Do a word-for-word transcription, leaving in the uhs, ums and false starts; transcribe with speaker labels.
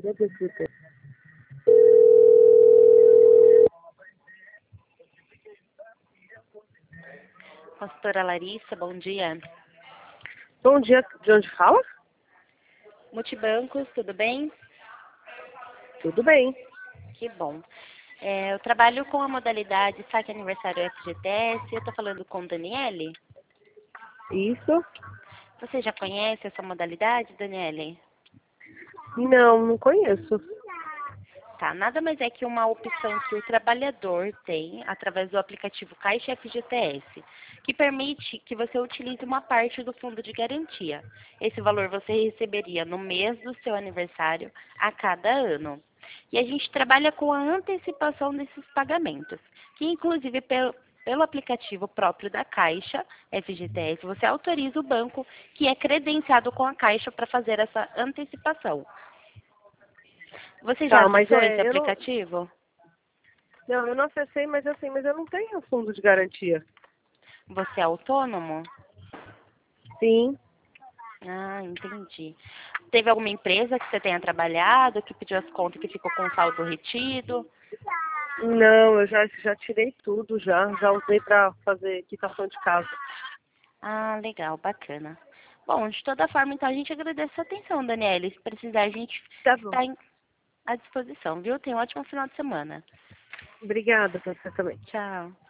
Speaker 1: Deve ser.
Speaker 2: Consultora Larissa, bom dia.
Speaker 1: Bom dia, de onde fala?
Speaker 2: Multibancos, tudo bem?
Speaker 1: Tudo bem.
Speaker 2: Que bom. É, eu trabalho com a modalidade Saque Aniversário F G T S. Eu estou falando com Daniele.
Speaker 1: Isso?
Speaker 2: Você já conhece essa modalidade, Daniele?
Speaker 1: Não, não conheço.
Speaker 2: Tá, nada mais é que uma opção que o trabalhador tem através do aplicativo Caixa F G T S, que permite que você utilize uma parte do fundo de garantia. Esse valor você receberia no mês do seu aniversário a cada ano. E a gente trabalha com a antecipação desses pagamentos, que inclusive pelo, pelo aplicativo próprio da Caixa F G T S, você autoriza o banco que é credenciado com a Caixa para fazer essa antecipação. Você já
Speaker 1: Tá, mas
Speaker 2: acessou esse
Speaker 1: é, eu não,
Speaker 2: aplicativo?
Speaker 1: não, eu não acessei, mas assim, mas eu não tenho fundo de garantia.
Speaker 2: Você é autônomo?
Speaker 1: Sim.
Speaker 2: Ah, entendi. Teve alguma empresa que você tenha trabalhado, que pediu as contas que ficou com saldo retido?
Speaker 1: Não, eu já, já tirei tudo já. Já usei para fazer quitação de casa.
Speaker 2: Ah, legal, bacana. Bom, de toda forma, então a gente agradece a atenção, Daniela. Se precisar, a gente
Speaker 1: Tá bom.
Speaker 2: está à disposição, viu? Tenha um ótimo final de semana.
Speaker 1: Obrigada pra você também.
Speaker 2: Tchau.